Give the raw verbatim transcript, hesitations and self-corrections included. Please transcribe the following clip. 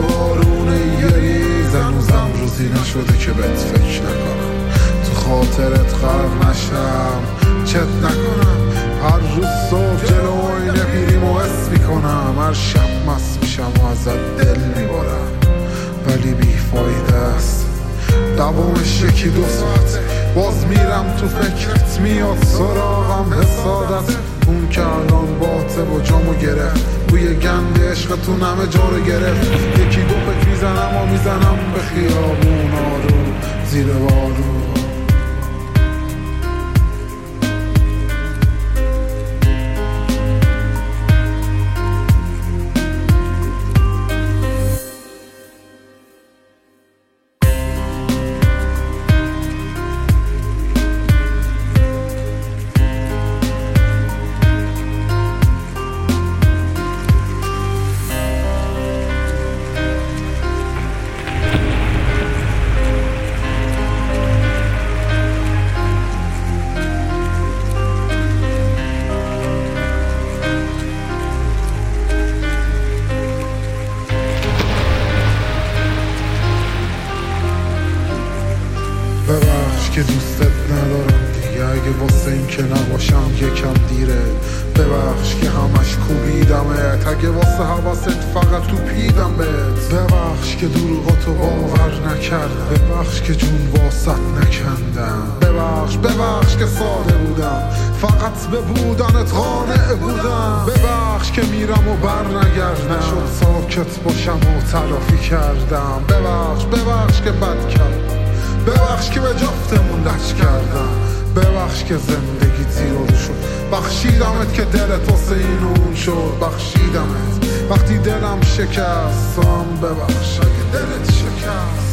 بارونه یه ریز هنوزم روزی نشده که بهت فکر نکنم، تو خاطرت غرق نشم، چت نکنم. هر روز صبح جلو آینه پیریمو حس میکنم، هر شب مست میشم و ازت دل میبارم، ولی بیفایده است. دوامش یکی دو ساعت باز میرم تو فکرت، میاد سراغم حسادت. اون که الان باته با جامو گرفت، بوی گند عشقتون همه جا رو گرفت. یکی دو فکر میزنم و میزنم به خیابون آرو زیر بارون. ببخش که دوستت ندارم دیگه، اگه واسه این که نباشم یکم دیره. ببخش که همش کوبیدمت، اگه واسه حواست فقط تو پیدم بهت. ببخش که دروغاتو باور نکردم، ببخش که جون واسط نکندم. ببخش ببخش که ساده بودم، فقط به بودنت قانع بودم. ببخش که میرم و بر نگردم، نشد ساکت باشم و تلافی کردم. ببخش ببخش که بد کردم، ببخش که به جفتمون لج کردم. ببخش که زندگی زیرو شد، بخشیدمت که دلت واسه این و اون شد. بخشیدمت وقتی دلم شکست، هم ببخش اگه دلت شکست.